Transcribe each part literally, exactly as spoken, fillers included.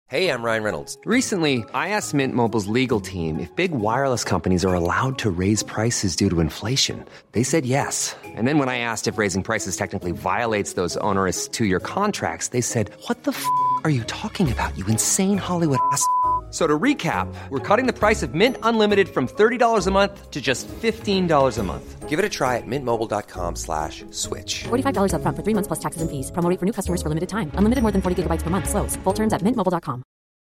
Hey, I'm Ryan Reynolds. Recently, I asked Mint Mobile's legal team if big wireless companies are allowed to raise prices due to inflation. They said yes. And then when I asked if raising prices technically violates those onerous two-year contracts, they said, what the f*** are you talking about, you insane Hollywood ass f- So to recap, we're cutting the price of Mint Unlimited from thirty dollars a month to just fifteen dollars a month. Give it a try at mintmobile.com slash switch. forty-five dollars up front for three months plus taxes and fees. Promo rate for new customers for limited time. Unlimited more than forty gigabytes per month. Slows full terms at mint mobile dot com.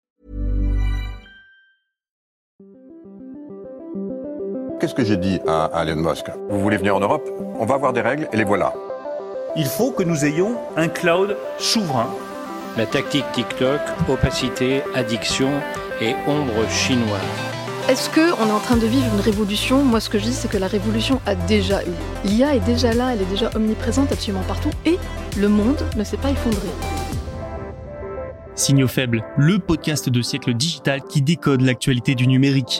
Qu'est-ce que j'ai dit à, à Elon Musk ? Vous voulez venir en Europe ? On va avoir des règles et les voilà. Il faut que nous ayons un cloud souverain. La tactique TikTok, opacité, addiction et ombre chinoise. Est-ce qu'on est en train de vivre une révolution ? Moi, ce que je dis, c'est que la révolution a déjà eu. L'I A est déjà là, elle est déjà omniprésente absolument partout, et le monde ne s'est pas effondré. Signaux faibles, le podcast de siècle digital qui décode l'actualité du numérique.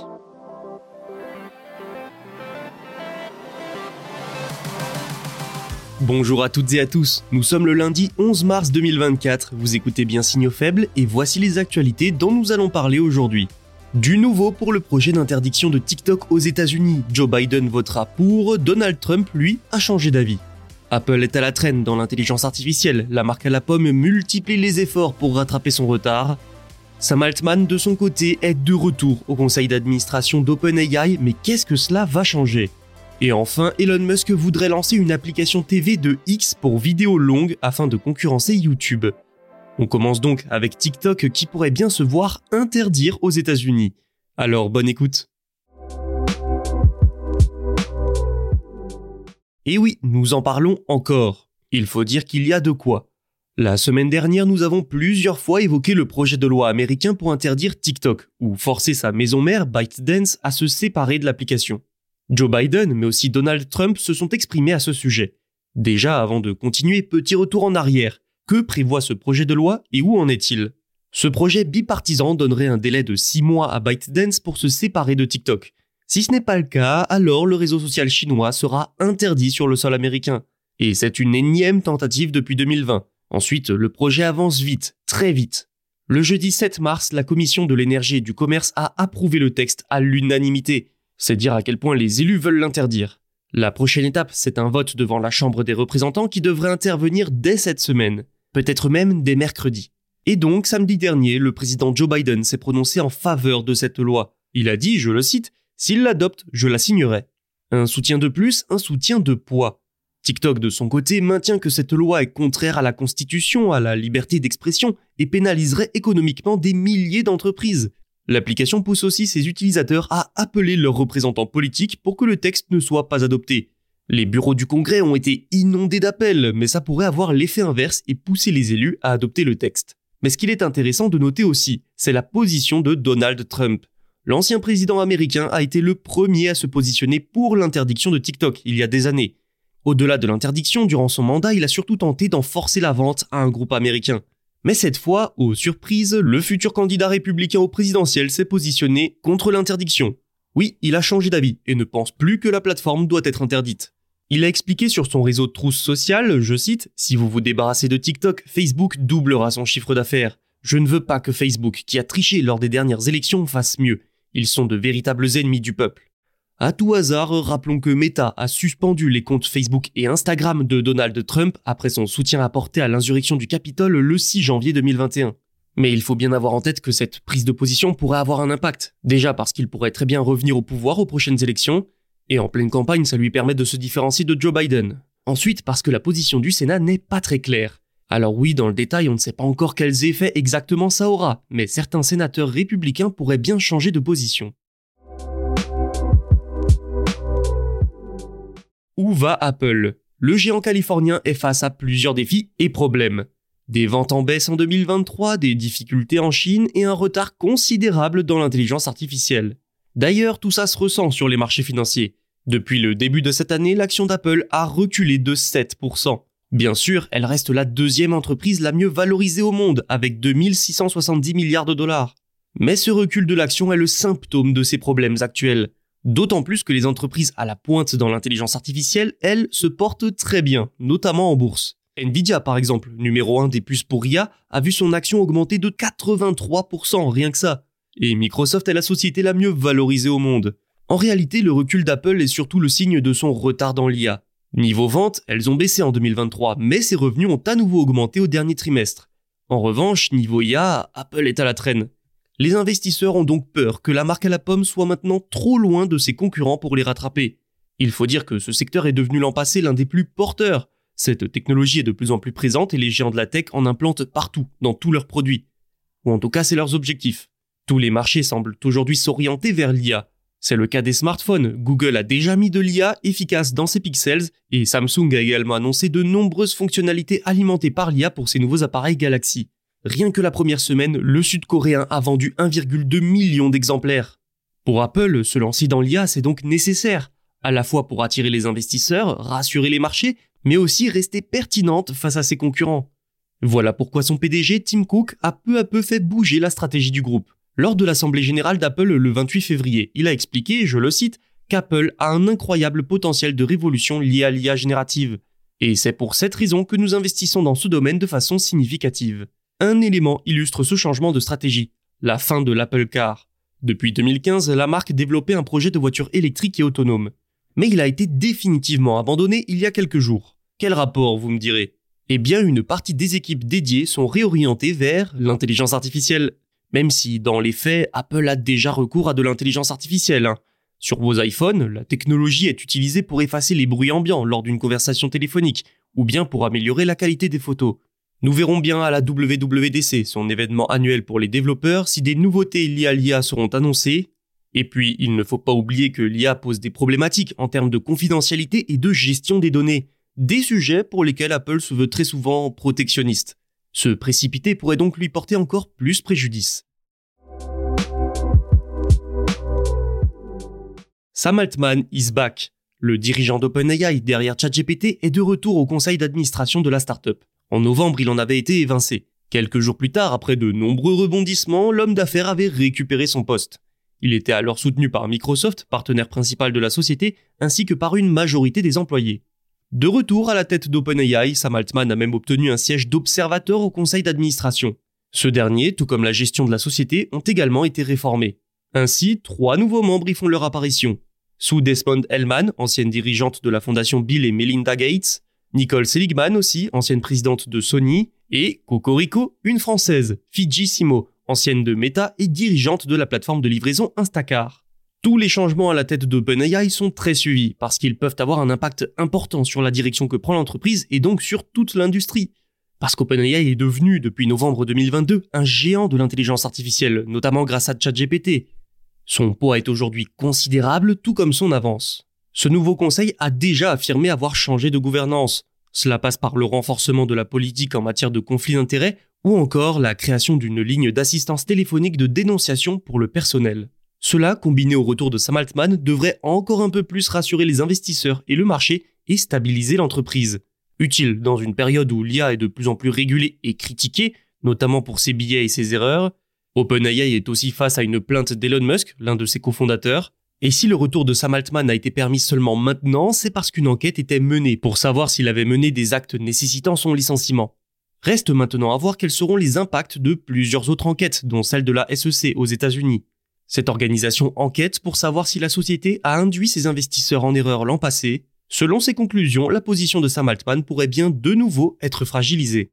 Bonjour à toutes et à tous, nous sommes le lundi onze mars deux mille vingt-quatre, vous écoutez bien Signaux faibles et voici les actualités dont nous allons parler aujourd'hui. Du nouveau pour le projet d'interdiction de TikTok aux États-Unis, Joe Biden votera pour, Donald Trump, lui, a changé d'avis. Apple est à la traîne dans l'intelligence artificielle, la marque à la pomme multiplie les efforts pour rattraper son retard. Sam Altman, de son côté, est de retour au conseil d'administration d'OpenAI, mais qu'est-ce que cela va changer ? Et enfin, Elon Musk voudrait lancer une application T V de X pour vidéos longues afin de concurrencer YouTube. On commence donc avec TikTok qui pourrait bien se voir interdire aux États-Unis. Alors bonne écoute. Et oui, nous en parlons encore. Il faut dire qu'il y a de quoi. La semaine dernière, nous avons plusieurs fois évoqué le projet de loi américain pour interdire TikTok, ou forcer sa maison mère, ByteDance, à se séparer de l'application. Joe Biden, mais aussi Donald Trump se sont exprimés à ce sujet. Déjà, avant de continuer, petit retour en arrière. Que prévoit ce projet de loi et où en est-il ? Ce projet bipartisan donnerait un délai de six mois à ByteDance pour se séparer de TikTok. Si ce n'est pas le cas, alors le réseau social chinois sera interdit sur le sol américain. Et c'est une énième tentative depuis deux mille vingt. Ensuite, le projet avance vite, très vite. Le jeudi sept mars, la Commission de l'énergie et du commerce a approuvé le texte à l'unanimité. C'est dire à quel point les élus veulent l'interdire. La prochaine étape, c'est un vote devant la Chambre des représentants qui devrait intervenir dès cette semaine, peut-être même dès mercredi. Et donc, samedi dernier, le président Joe Biden s'est prononcé en faveur de cette loi. Il a dit, je le cite, « S'il l'adopte, je la signerai ». Un soutien de plus, un soutien de poids. TikTok, de son côté, maintient que cette loi est contraire à la Constitution, à la liberté d'expression et pénaliserait économiquement des milliers d'entreprises. L'application pousse aussi ses utilisateurs à appeler leurs représentants politiques pour que le texte ne soit pas adopté. Les bureaux du Congrès ont été inondés d'appels, mais ça pourrait avoir l'effet inverse et pousser les élus à adopter le texte. Mais ce qu'il est intéressant de noter aussi, c'est la position de Donald Trump. L'ancien président américain a été le premier à se positionner pour l'interdiction de TikTok il y a des années. Au-delà de l'interdiction, durant son mandat, il a surtout tenté d'en forcer la vente à un groupe américain. Mais cette fois, aux surprises, le futur candidat républicain au présidentiel s'est positionné contre l'interdiction. Oui, il a changé d'avis et ne pense plus que la plateforme doit être interdite. Il a expliqué sur son réseau de trousse sociale, je cite, « Si vous vous débarrassez de TikTok, Facebook doublera son chiffre d'affaires. Je ne veux pas que Facebook, qui a triché lors des dernières élections, fasse mieux. Ils sont de véritables ennemis du peuple. » À tout hasard, rappelons que Meta a suspendu les comptes Facebook et Instagram de Donald Trump après son soutien apporté à l'insurrection du Capitole le six janvier deux mille vingt et un. Mais il faut bien avoir en tête que cette prise de position pourrait avoir un impact. Déjà parce qu'il pourrait très bien revenir au pouvoir aux prochaines élections, et en pleine campagne, ça lui permet de se différencier de Joe Biden. Ensuite, parce que la position du Sénat n'est pas très claire. Alors oui, dans le détail, on ne sait pas encore quels effets exactement ça aura, mais certains sénateurs républicains pourraient bien changer de position. Où va Apple ? Le géant californien est face à plusieurs défis et problèmes. Des ventes en baisse en deux mille vingt-trois, des difficultés en Chine et un retard considérable dans l'intelligence artificielle. D'ailleurs, tout ça se ressent sur les marchés financiers. Depuis le début de cette année, l'action d'Apple a reculé de sept pour cent. Bien sûr, elle reste la deuxième entreprise la mieux valorisée au monde, avec deux mille six cent soixante-dix milliards de dollars. Mais ce recul de l'action est le symptôme de ces problèmes actuels. D'autant plus que les entreprises à la pointe dans l'intelligence artificielle, elles, se portent très bien, notamment en bourse. Nvidia, par exemple, numéro un des puces pour I A, a vu son action augmenter de quatre-vingt-trois pour cent, rien que ça. Et Microsoft est la société la mieux valorisée au monde. En réalité, le recul d'Apple est surtout le signe de son retard dans l'I A. Niveau vente, elles ont baissé en deux mille vingt-trois, mais ses revenus ont à nouveau augmenté au dernier trimestre. En revanche, niveau I A, Apple est à la traîne. Les investisseurs ont donc peur que la marque à la pomme soit maintenant trop loin de ses concurrents pour les rattraper. Il faut dire que ce secteur est devenu l'an passé l'un des plus porteurs. Cette technologie est de plus en plus présente et les géants de la tech en implantent partout, dans tous leurs produits. Ou en tout cas, c'est leurs objectifs. Tous les marchés semblent aujourd'hui s'orienter vers l'I A. C'est le cas des smartphones. Google a déjà mis de l'I A efficace dans ses pixels et Samsung a également annoncé de nombreuses fonctionnalités alimentées par l'I A pour ses nouveaux appareils Galaxy. Rien que la première semaine, le Sud-Coréen a vendu un virgule deux million d'exemplaires. Pour Apple, se lancer dans l'I A, c'est donc nécessaire, à la fois pour attirer les investisseurs, rassurer les marchés, mais aussi rester pertinente face à ses concurrents. Voilà pourquoi son P D G, Tim Cook, a peu à peu fait bouger la stratégie du groupe. Lors de l'Assemblée générale d'Apple le vingt-huit février, il a expliqué, je le cite, qu'Apple a un incroyable potentiel de révolution lié à l'I A générative. Et c'est pour cette raison que nous investissons dans ce domaine de façon significative. Un élément illustre ce changement de stratégie, la fin de l'Apple Car. Depuis deux mille quinze, la marque développait un projet de voiture électrique et autonome. Mais il a été définitivement abandonné il y a quelques jours. Quel rapport, vous me direz ? Eh bien, une partie des équipes dédiées sont réorientées vers l'intelligence artificielle. Même si, dans les faits, Apple a déjà recours à de l'intelligence artificielle. Hein. Sur vos iPhones, la technologie est utilisée pour effacer les bruits ambiants lors d'une conversation téléphonique, ou bien pour améliorer la qualité des photos. Nous verrons bien à la W W D C, son événement annuel pour les développeurs, si des nouveautés liées à l'I A seront annoncées. Et puis, il ne faut pas oublier que l'I A pose des problématiques en termes de confidentialité et de gestion des données. Des sujets pour lesquels Apple se veut très souvent protectionniste. Se précipiter pourrait donc lui porter encore plus préjudice. Sam Altman is back. Le dirigeant d'OpenAI derrière ChatGPT est de retour au conseil d'administration de la startup. En novembre, il en avait été évincé. Quelques jours plus tard, après de nombreux rebondissements, l'homme d'affaires avait récupéré son poste. Il était alors soutenu par Microsoft, partenaire principal de la société, ainsi que par une majorité des employés. De retour à la tête d'OpenAI, Sam Altman a même obtenu un siège d'observateur au conseil d'administration. Ce dernier, tout comme la gestion de la société, ont également été réformés. Ainsi, trois nouveaux membres y font leur apparition. Sue Desmond-Hellmann, ancienne dirigeante de la fondation Bill et Melinda Gates, Nicole Seligman aussi, ancienne présidente de Sony, et Cocorico, une française, Fidji Simo, ancienne de Meta et dirigeante de la plateforme de livraison Instacart. Tous les changements à la tête d'OpenAI sont très suivis parce qu'ils peuvent avoir un impact important sur la direction que prend l'entreprise et donc sur toute l'industrie. Parce qu'OpenAI est devenu, depuis novembre deux mille vingt-deux, un géant de l'intelligence artificielle, notamment grâce à ChatGPT. Son poids est aujourd'hui considérable, tout comme son avance. Ce nouveau conseil a déjà affirmé avoir changé de gouvernance. Cela passe par le renforcement de la politique en matière de conflit d'intérêts ou encore la création d'une ligne d'assistance téléphonique de dénonciation pour le personnel. Cela, combiné au retour de Sam Altman, devrait encore un peu plus rassurer les investisseurs et le marché et stabiliser l'entreprise. Utile dans une période où l'I A est de plus en plus régulée et critiquée, notamment pour ses biais et ses erreurs. OpenAI est aussi face à une plainte d'Elon Musk, l'un de ses cofondateurs. Et si le retour de Sam Altman a été permis seulement maintenant, c'est parce qu'une enquête était menée pour savoir s'il avait mené des actes nécessitant son licenciement. Reste maintenant à voir quels seront les impacts de plusieurs autres enquêtes, dont celle de la S E C aux États-Unis. Cette organisation enquête pour savoir si la société a induit ses investisseurs en erreur l'an passé. Selon ses conclusions, la position de Sam Altman pourrait bien de nouveau être fragilisée.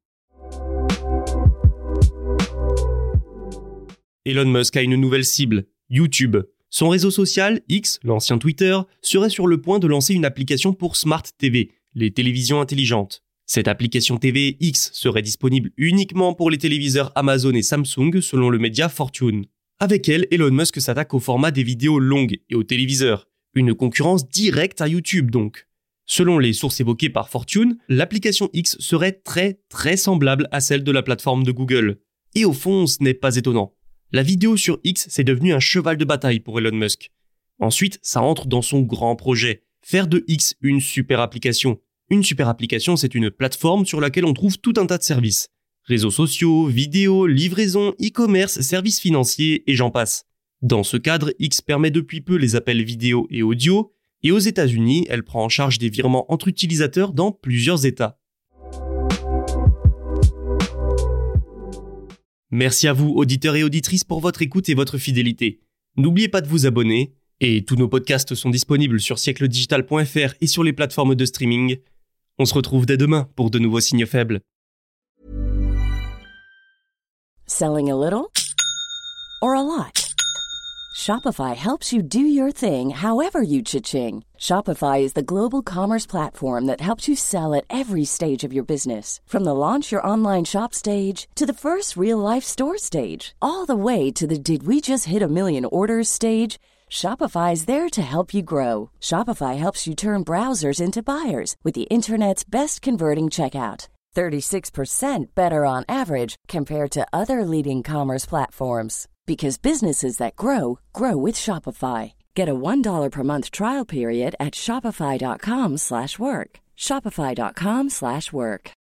Elon Musk a une nouvelle cible, YouTube. Son réseau social, X, l'ancien Twitter, serait sur le point de lancer une application pour Smart T V, les télévisions intelligentes. Cette application T V X serait disponible uniquement pour les téléviseurs Amazon et Samsung selon le média Fortune. Avec elle, Elon Musk s'attaque au format des vidéos longues et aux téléviseurs. Une concurrence directe à YouTube donc. Selon les sources évoquées par Fortune, l'application X serait très très semblable à celle de la plateforme de Google. Et au fond, ce n'est pas étonnant. La vidéo sur X, c'est devenu un cheval de bataille pour Elon Musk. Ensuite, ça entre dans son grand projet, faire de X une super application. Une super application, c'est une plateforme sur laquelle on trouve tout un tas de services. Réseaux sociaux, vidéos, livraison, e-commerce, services financiers et j'en passe. Dans ce cadre, X permet depuis peu les appels vidéo et audio, et aux États-Unis, elle prend en charge des virements entre utilisateurs dans plusieurs États. Merci à vous, auditeurs et auditrices, pour votre écoute et votre fidélité. N'oubliez pas de vous abonner, et tous nos podcasts sont disponibles sur siècle digital point f r et sur les plateformes de streaming. On se retrouve dès demain pour de nouveaux signes faibles. Selling a little or a lot? Shopify helps you do your thing however you cha-ching. Shopify is the global commerce platform that helps you sell at every stage of your business. From the launch your online shop stage to the first real-life store stage, all the way to the did we just hit a million orders stage. Shopify is there to help you grow. Shopify helps you turn browsers into buyers with the internet's best converting checkout. thirty-six percent better on average compared to other leading commerce platforms. Because businesses that grow, grow with Shopify. Get a one dollar per month trial period at shopify.com slash work. Shopify.com slash work.